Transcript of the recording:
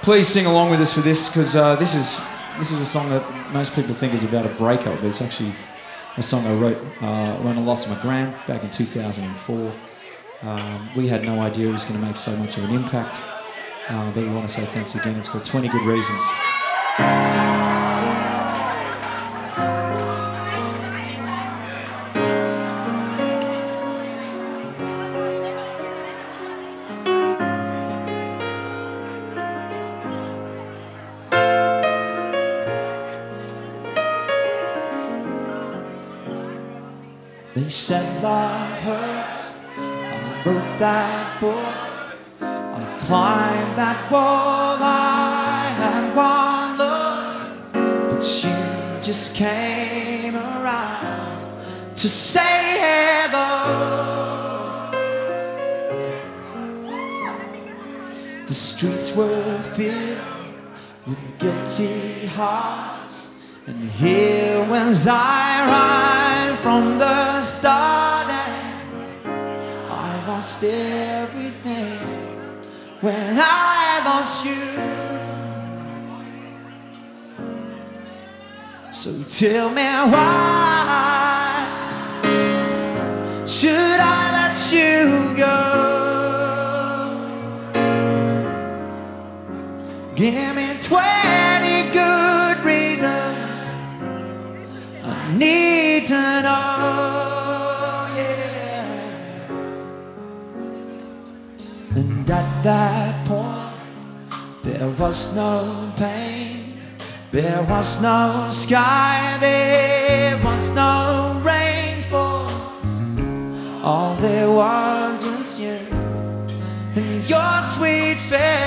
Please sing along with us for this, because this is a song that most people think is about a breakup, but it's actually a song I wrote when I lost my gran back in 2004. We had no idea it was going to make so much of an impact, but we want to say thanks again. It's called 20 Good Reasons. They said love hurts. I wrote that book. I climbed that wall. I had one look, but you just came around to say hello. The streets were filled with guilty hearts, and here was I right from the start, and I lost everything when I lost you. So tell me, why should I let you go? Give me 20 good reasons I need to know, yeah. And at that point, there was no pain, there was no sky, there was no rainfall. All there was you and your sweet face.